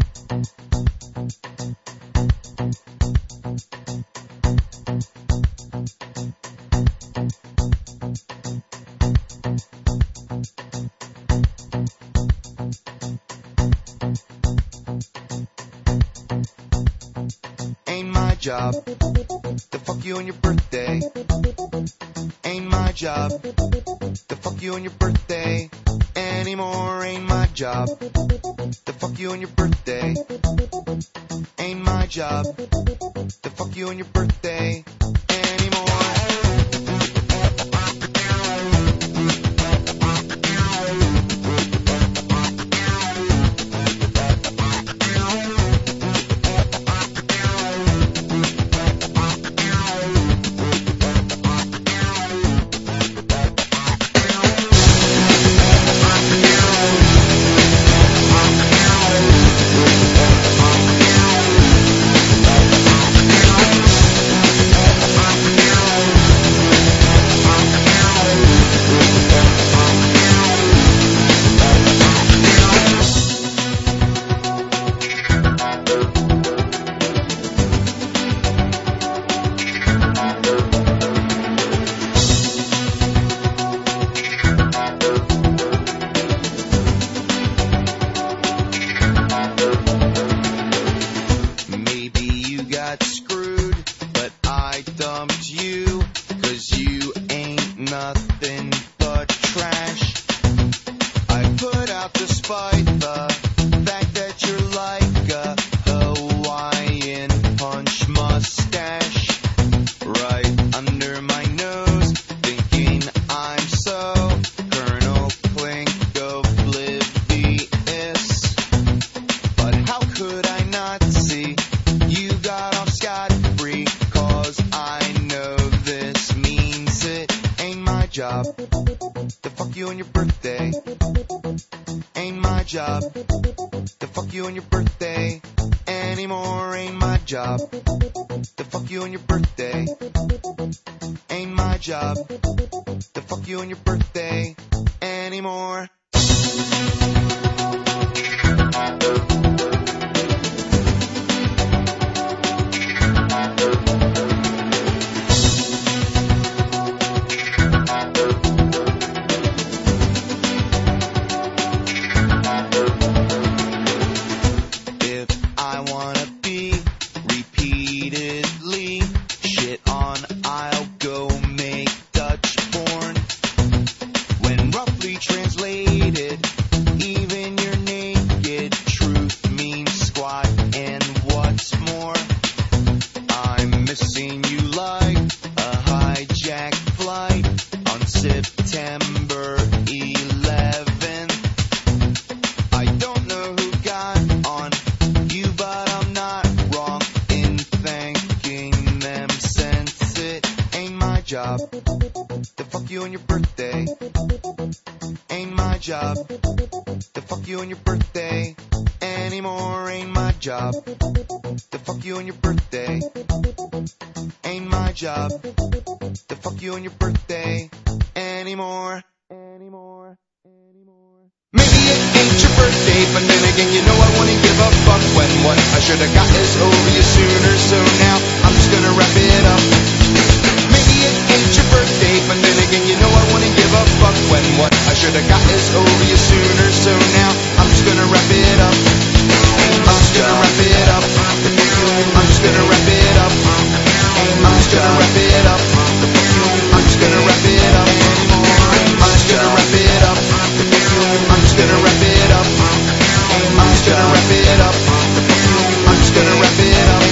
Ain't my job to fuck you on your birthday. Ain't my job to fuck you on your birthday anymore. Ain't my job to fuck you on your birthday. Ain't my job to fuck you on your birthday anymore. Nothing but trash. I put out despite the fact that you're like a Hawaiian punch mustache right under my nose, thinking I'm so Colonel Klink oblivious. But how could I not see you got off scot-free? 'Cause I know this means it ain't my job to fuck you on your birthday. Ain't my job to fuck you on your birthday anymore. Ain't my job to fuck you on your birthday. Ain't my job to fuck you on your birthday anymore. Missing you like a hijacked flight on September 11th. I don't know who got on you, but I'm not wrong in thanking them, since it ain't my job to fuck you on your birthday. Ain't my job to fuck you on your birthday anymore. Ain't my job to fuck you on your birthday. Ain't my job to fuck you on your birthday anymore. Maybe it ain't your birthday, but then again, you know I wouldn't give a fuck when what I should've got is over you sooner. So now I'm just gonna wrap it up. Maybe it ain't your birthday, but then again, you know I wouldn't give a fuck when what I should've got is over you sooner. So now I'm just gonna wrap it up. I'm just gonna wrap it up. I'm just gonna wrap it up. I'm just gonna wrap it up. I'm just gonna wrap it up. I'm just gonna wrap it up. I'm just gonna wrap it up. I'm just gonna wrap it up. I'm just gonna wrap it up.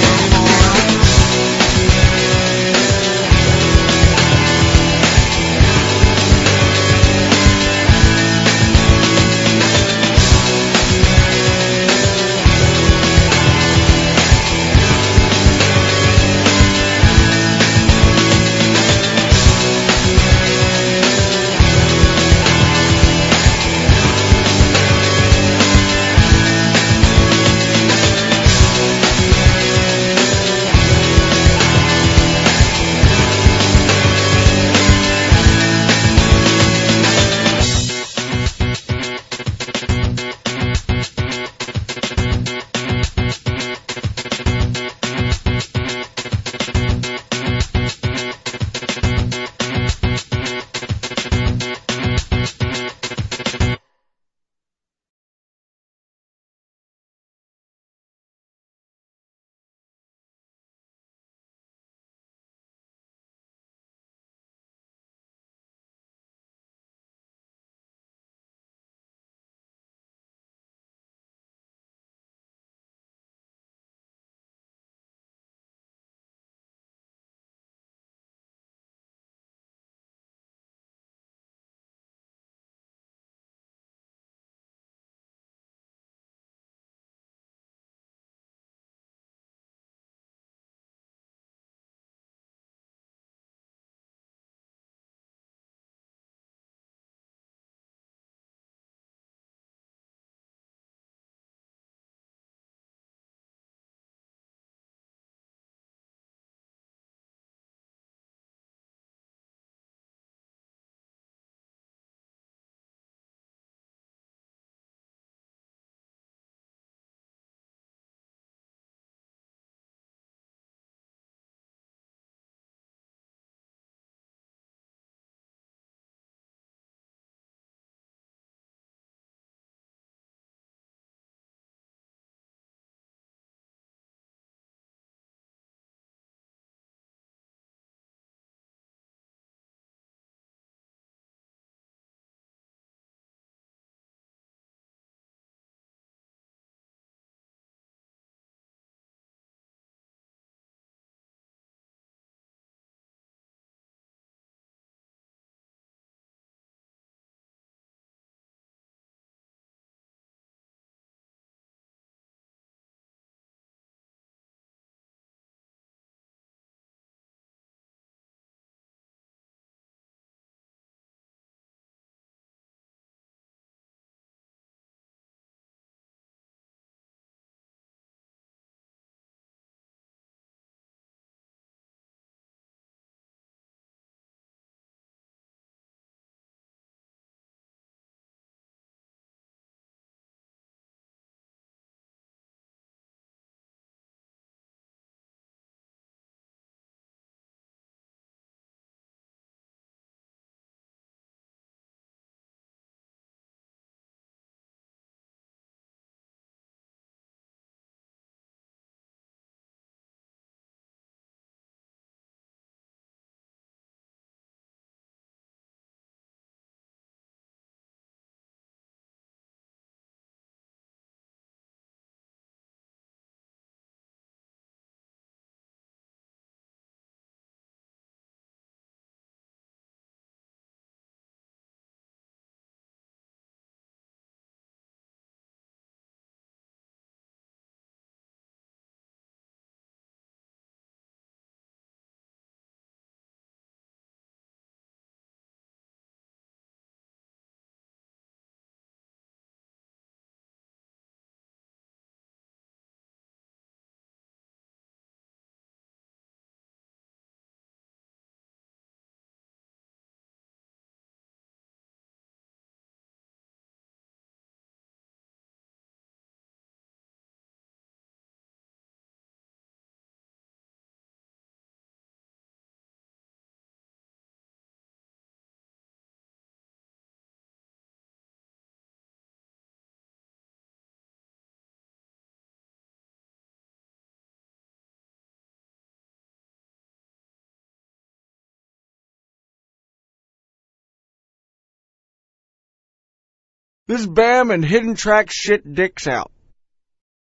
This Bam and Hidden Track shit dicks out.